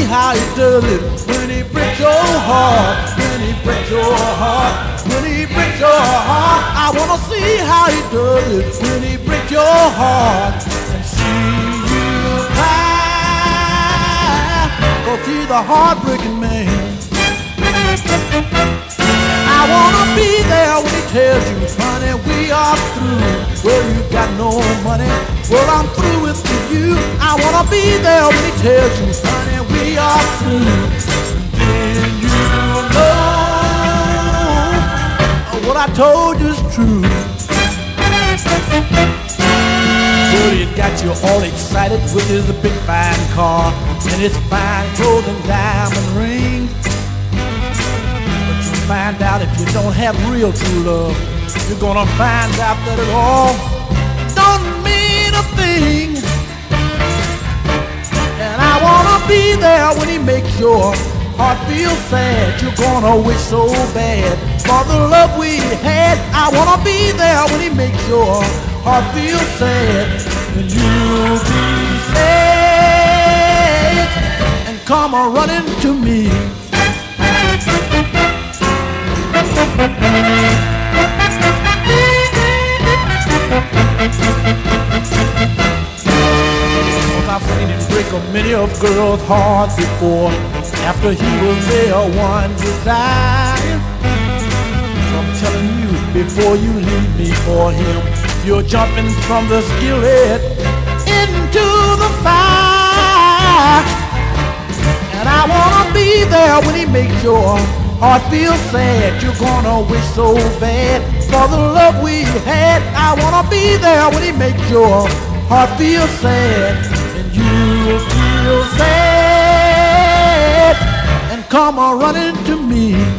how he does it when he breaks your heart, when he breaks your heart, when he breaks your heart. I wanna see how he does it when he breaks your heart and see you cry, 'cause he's a heartbreaking man. I wanna be there when he tells you, honey, we are through. Well, you got no money, well, I'm through with you. I wanna be there when he tells you, honey, we are through. Then you know what I told you is true. Well, he got you all excited with his big fine car and his fine gold and diamond ring. Find out if you don't have real true love, you're gonna find out that it all don't mean a thing. And I wanna be there when he makes your heart feel sad. You're gonna wish so bad for the love we had. I wanna be there when he makes your heart feel sad. And you'll be sad and come running to me. I've seen him break many of girls' hearts before, after he was their one desire. So I'm telling you, before you leave me for him, you're jumping from the skillet into the fire. And I wanna be there when he makes your heart feel sad. You're gonna wish so bad for the love we had. I wanna be there when he makes your heart feel sad. And you'll feel sad and come running to me.